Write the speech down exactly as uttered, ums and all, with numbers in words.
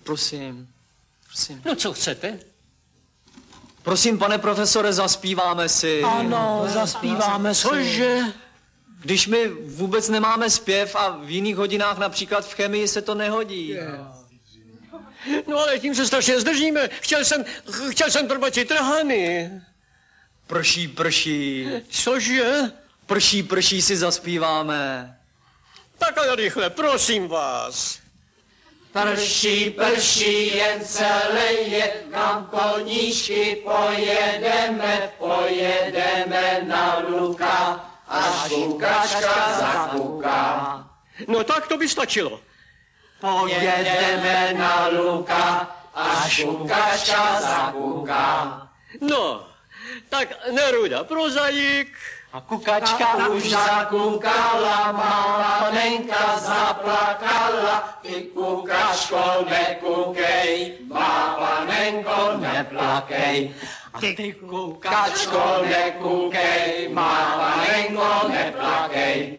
Prosím, prosím. No co chcete? Prosím, pane profesore, zaspíváme si. Ano, zaspíváme si. Cože? Když my vůbec nemáme zpěv a v jiných hodinách, například v chemii, se to nehodí. Yeah. No ale tím se strašně zdržíme. Chtěl jsem, chtěl jsem trbačit trhany. Prší, prší. Cože? Prší, prší si zaspíváme. Tak ale rychle, prosím vás. Prší, prší, jen se leje, kam koníčky pojedeme, pojedeme na luka, až kukačka zakuká. No tak to by stačilo. Pojedeme na luka, až kukačka zakuká. No, tak Neruda, prozaik. A kukačka už zakukala, malá panenka zaplakala. Ty kukačko nekukej, má panenko neplakej. A ty kukačko nekukej,